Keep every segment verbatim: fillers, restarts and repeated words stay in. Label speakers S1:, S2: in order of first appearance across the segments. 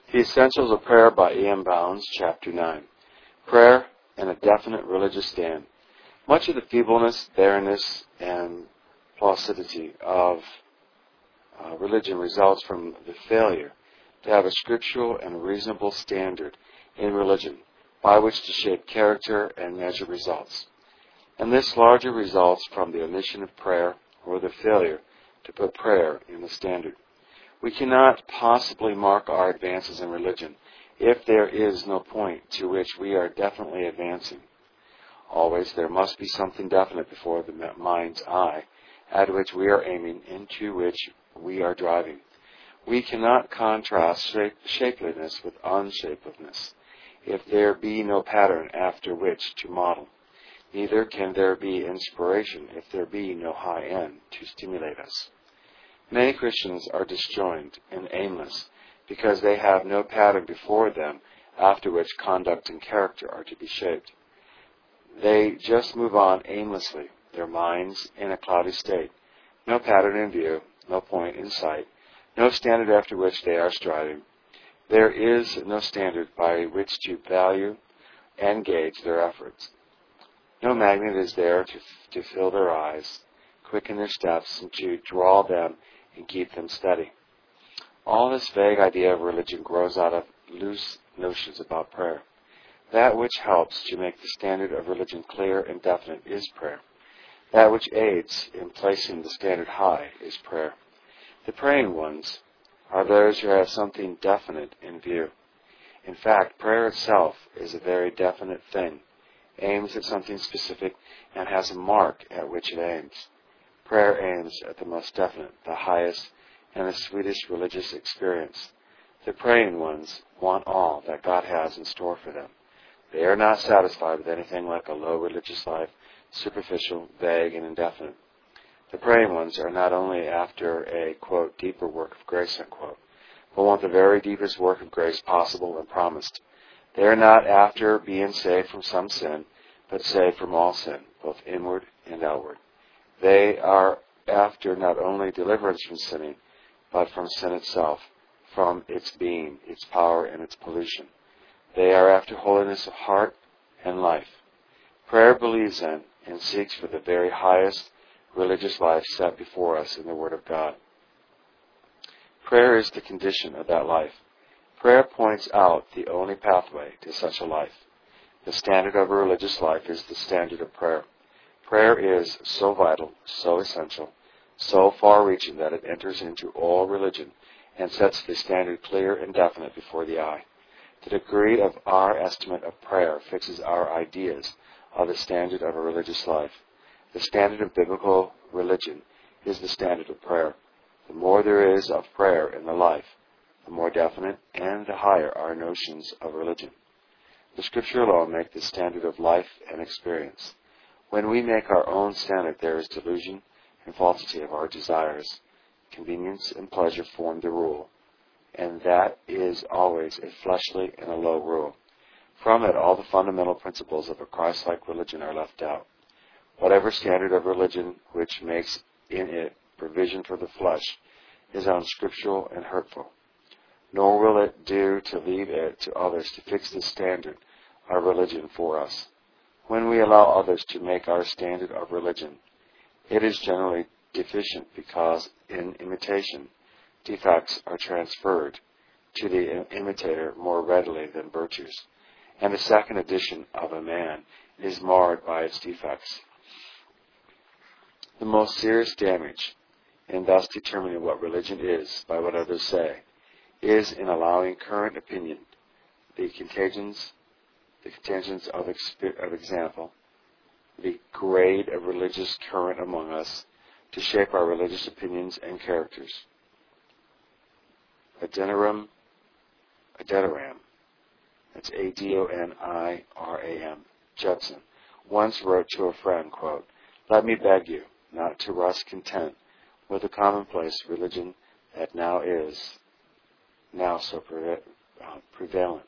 S1: The Essentials of Prayer by E M Bounds, Chapter nine. Prayer and a Definite Religious Stand. Much of the feebleness, barrenness, and placidity of uh, religion results from the failure to have a scriptural and reasonable standard in religion by which to shape character and measure results. And this largely results from the omission of prayer or the failure to put prayer in the standard. We cannot possibly mark our advances in religion if there is no point to which we are definitely advancing. Always there must be something definite before the mind's eye at which we are aiming, into which we are driving. We cannot contrast shape, shapeliness with unshapelessness if there be no pattern after which to model. Neither can there be inspiration if there be no high end to stimulate us. Many Christians are disjoined and aimless because they have no pattern before them after which conduct and character are to be shaped. They just move on aimlessly, their minds in a cloudy state, no pattern in view, no point in sight, no standard after which they are striving. There is no standard by which to value and gauge their efforts. No magnet is there to, to fill their eyes, quicken their steps, and to draw them and keep them steady. All this vague idea of religion grows out of loose notions about prayer. That which helps to make the standard of religion clear and definite is prayer. That which aids in placing the standard high is prayer. The praying ones are those who have something definite in view. In fact, prayer itself is a very definite thing, aims at something specific, and has a mark at which it aims. Prayer aims at the most definite, the highest, and the sweetest religious experience. The praying ones want all that God has in store for them. They are not satisfied with anything like a low religious life, superficial, vague, and indefinite. The praying ones are not only after a, quote, deeper work of grace, unquote, but want the very deepest work of grace possible and promised. They are not after being saved from some sin, but saved from all sin, both inward and outward. They are after not only deliverance from sinning, but from sin itself, from its being, its power, and its pollution. They are after holiness of heart and life. Prayer believes in and seeks for the very highest religious life set before us in the Word of God. Prayer is the condition of that life. Prayer points out the only pathway to such a life. The standard of a religious life is the standard of prayer. Prayer is so vital, so essential, so far-reaching that it enters into all religion and sets the standard clear and definite before the eye. The degree of our estimate of prayer fixes our ideas of the standard of a religious life. The standard of biblical religion is the standard of prayer. The more there is of prayer in the life, the more definite and the higher our notions of religion. The Scripture alone makes the standard of life and experience. When we make our own standard, there is delusion and falsity of our desires. Convenience and pleasure form the rule, and that is always a fleshly and a low rule. From it, all the fundamental principles of a Christ-like religion are left out. Whatever standard of religion which makes in it provision for the flesh is unscriptural and hurtful. Nor will it do to leave it to others to fix the standard of religion for us. When we allow others to make our standard of religion, it is generally deficient because in imitation, defects are transferred to the imitator more readily than virtues, and the second edition of a man is marred by its defects. The most serious damage in thus determining what religion is by what others say is in allowing current opinion, the contagions, the contingents of, exp- of example, the grade of religious current among us, to shape our religious opinions and characters. Adoniram, Adoniram, that's A D O N I R A M, Judson, once wrote to a friend, quote, "Let me beg you not to rest content with the commonplace religion that now is, now so preva- uh, prevalent."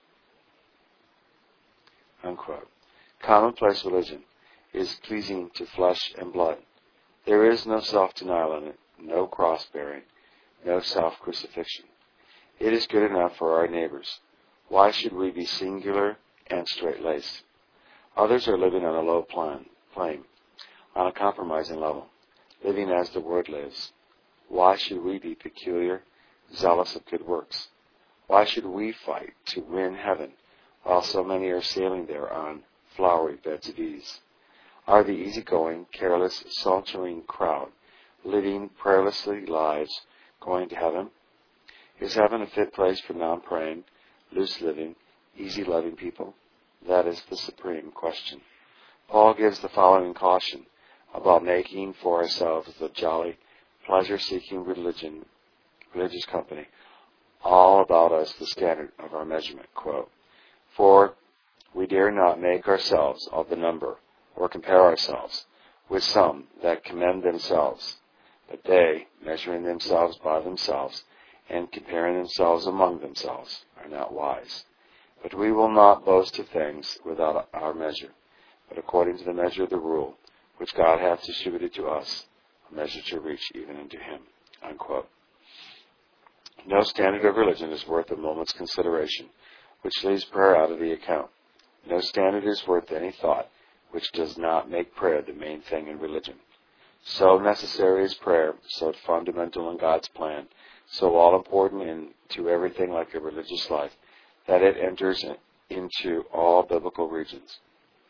S1: Unquote. Commonplace religion is pleasing to flesh and blood. There is no self-denial in it, no cross-bearing, no self-crucifixion. It is good enough for our neighbors. Why should we be singular and straight-laced? Others are living on a low plan, plane, on a compromising level, living as the world lives. Why should we be peculiar, zealous of good works? Why should we fight to win heaven, while so many are sailing there on flowery beds of ease? Are the easygoing, careless, sauntering crowd living prayerlessly lives going to heaven? Is heaven a fit place for non-praying, loose-living, easy-loving people? That is the supreme question. Paul gives the following caution about making for ourselves the jolly, pleasure-seeking religion, religious company, all about us the standard of our measurement. Quote, "For we dare not make ourselves of the number, or compare ourselves with some that commend themselves, but they, measuring themselves by themselves, and comparing themselves among themselves, are not wise. But we will not boast of things without our measure, but according to the measure of the rule, which God hath distributed to us, a measure to reach even unto him." Unquote. No standard of religion is worth a moment's consideration, which leaves prayer out of the account. No standard is worth any thought, which does not make prayer the main thing in religion. So necessary is prayer, so fundamental in God's plan, so all-important into everything like a religious life, that it enters in, into all biblical regions.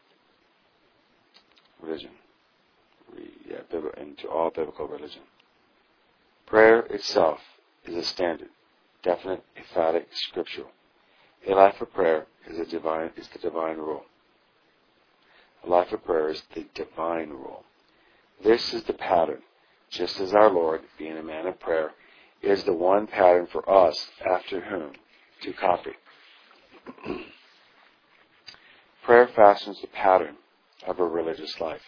S1: Religion. Yeah, into all biblical religion. Prayer itself is a standard, definite, emphatic, scriptural. A life of prayer is a divine is the divine rule. A life of prayer is the divine rule. This is the pattern, just as our Lord, being a man of prayer, is the one pattern for us after whom to copy. Prayer fashions the pattern of a religious life.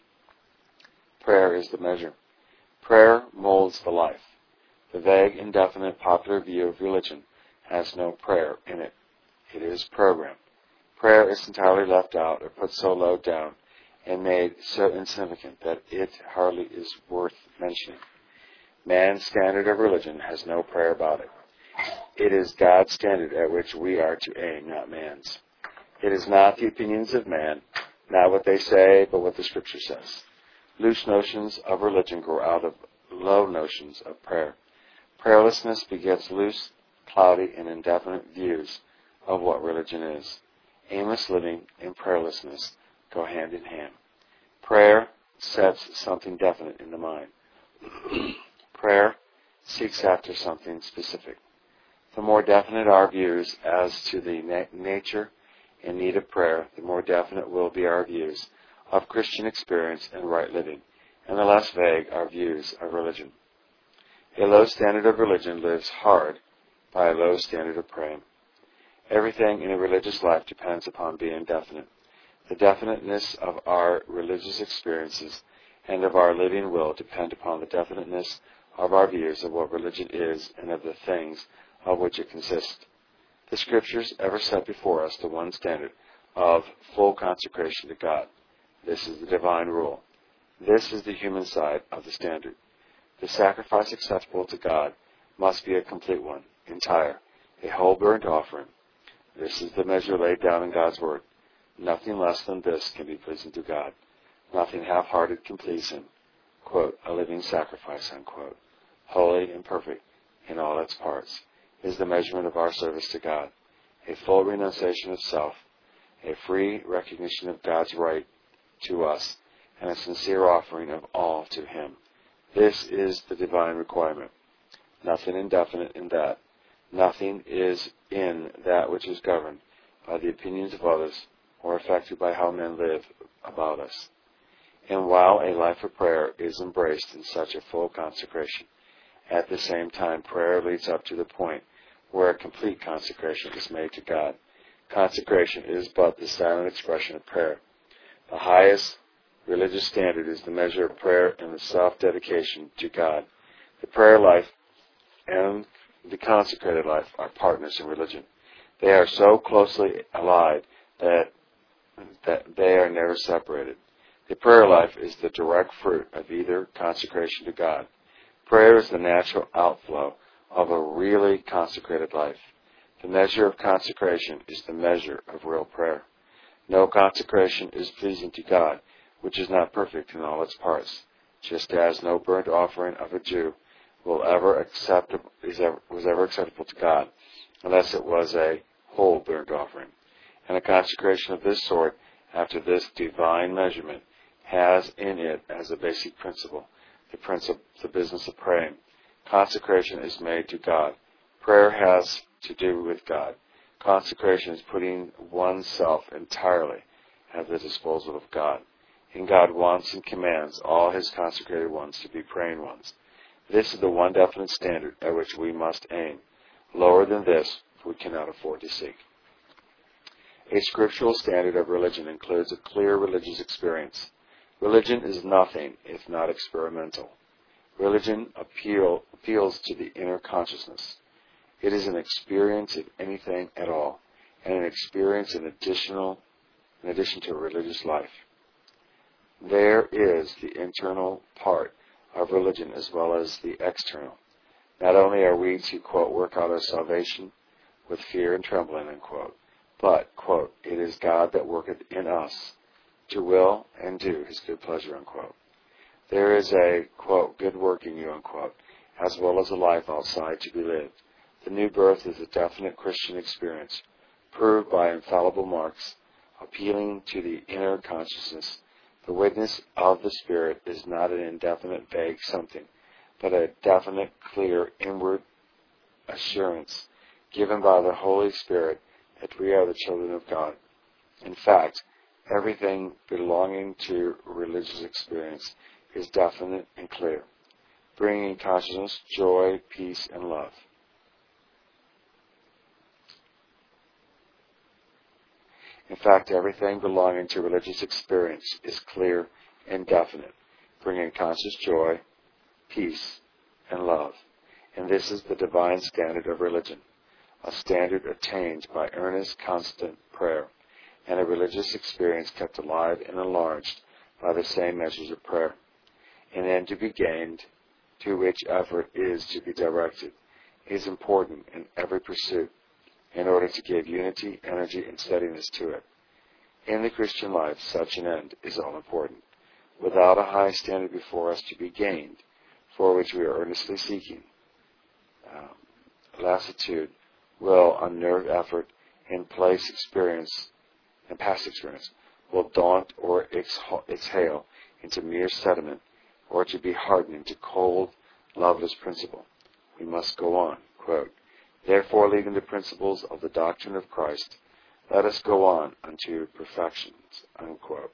S1: Prayer is the measure. Prayer molds the life. The vague, indefinite, popular view of religion has no prayer in it. It is program. Prayer is entirely left out or put so low down and made so insignificant that it hardly is worth mentioning. Man's standard of religion has no prayer about it. It is God's standard at which we are to aim, not man's. It is not the opinions of man, not what they say, but what the Scripture says. Loose notions of religion grow out of low notions of prayer. Prayerlessness begets loose, cloudy, and indefinite views of what religion is. Aimless living and prayerlessness go hand in hand. Prayer sets something definite in the mind. Prayer seeks after something specific. The more definite our views as to the na- nature and need of prayer, the more definite will be our views of Christian experience and right living, and the less vague our views of religion. A low standard of religion lives hard by a low standard of praying. Everything in a religious life depends upon being definite. The definiteness of our religious experiences and of our living will depend upon the definiteness of our views of what religion is and of the things of which it consists. The Scriptures ever set before us the one standard of full consecration to God. This is the divine rule. This is the human side of the standard. The sacrifice acceptable to God must be a complete one, entire, a whole burnt offering. This is the measure laid down in God's Word. Nothing less than this can be pleasing to God. Nothing half-hearted can please Him. Quote, a living sacrifice, unquote, holy and perfect in all its parts, is the measurement of our service to God. A full renunciation of self, a free recognition of God's right to us, and a sincere offering of all to Him. This is the divine requirement. Nothing indefinite in that. Nothing is in that which is governed by the opinions of others or affected by how men live about us. And while a life of prayer is embraced in such a full consecration, at the same time prayer leads up to the point where a complete consecration is made to God. Consecration is but the silent expression of prayer. The highest religious standard is the measure of prayer and the self-dedication to God. The prayer life and the consecrated life are partners in religion. They are so closely allied that, that they are never separated. The prayer life is the direct fruit of either consecration to God. Prayer is the natural outflow of a really consecrated life. The measure of consecration is the measure of real prayer. No consecration is pleasing to God which is not perfect in all its parts, just as no burnt offering of a Jew will ever accept, is ever, was ever acceptable to God unless it was a whole burnt offering. And a consecration of this sort, after this divine measurement, has in it as a basic principle the principle, the business of praying. Consecration is made to God. Prayer has to do with God. Consecration is putting oneself entirely at the disposal of God. And God wants and commands all His consecrated ones to be praying ones. This is the one definite standard at which we must aim. Lower than this, we cannot afford to seek. A scriptural standard of religion includes a clear religious experience. Religion is nothing if not experimental. Religion appeal, appeals to the inner consciousness. It is an experience of anything at all, and an experience in additional, in addition to a religious life. There is the internal part of religion as well as the external. Not only are we to, quote, work out our salvation with fear and trembling, unquote, but, quote, it is God that worketh in us to will and do His good pleasure, unquote. There is a, quote, good work in you, unquote, as well as a life outside to be lived. The new birth is a definite Christian experience, proved by infallible marks, appealing to the inner consciousness. The witness of the Spirit is not an indefinite, vague something, but a definite, clear, inward assurance given by the Holy Spirit that we are the children of God. In fact, everything belonging to religious experience is definite and clear, bringing consciousness, joy, peace, and love. In fact, everything belonging to religious experience is clear and definite, bringing conscious joy, peace, and love. And this is the divine standard of religion, a standard attained by earnest, constant prayer, and a religious experience kept alive and enlarged by the same measures of prayer. An end to be gained, to which effort is to be directed, is important in every pursuit, in order to give unity, energy, and steadiness to it. In the Christian life, such an end is all important. Without a high standard before us to be gained, for which we are earnestly seeking, um, lassitude will unnerve effort, and place experience, and past experience, will daunt or exhale into mere sediment, or to be hardened into cold, loveless principle. We must go on, quote, therefore, leaving the principles of the doctrine of Christ, let us go on unto perfections, unquote.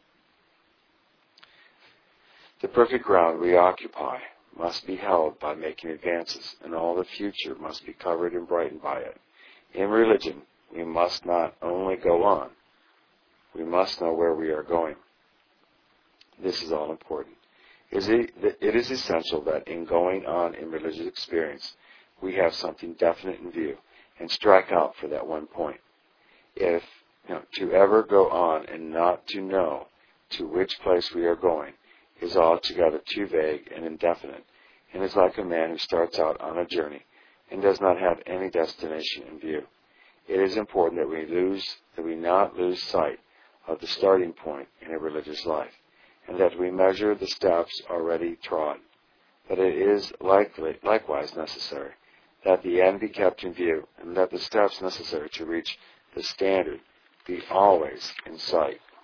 S1: The perfect ground we occupy must be held by making advances, and all the future must be covered and brightened by it. In religion, we must not only go on, we must know where we are going. This is all important. It is essential that in going on in religious experience, we have something definite in view and strike out for that one point. If you know, to ever go on and not to know to which place we are going is altogether too vague and indefinite, and is like a man who starts out on a journey and does not have any destination in view. It is important that we lose, that we not lose sight of the starting point in a religious life, and that we measure the steps already trod. But it is likely, likewise necessary that the end be kept in view, and that the steps necessary to reach the standard be always in sight.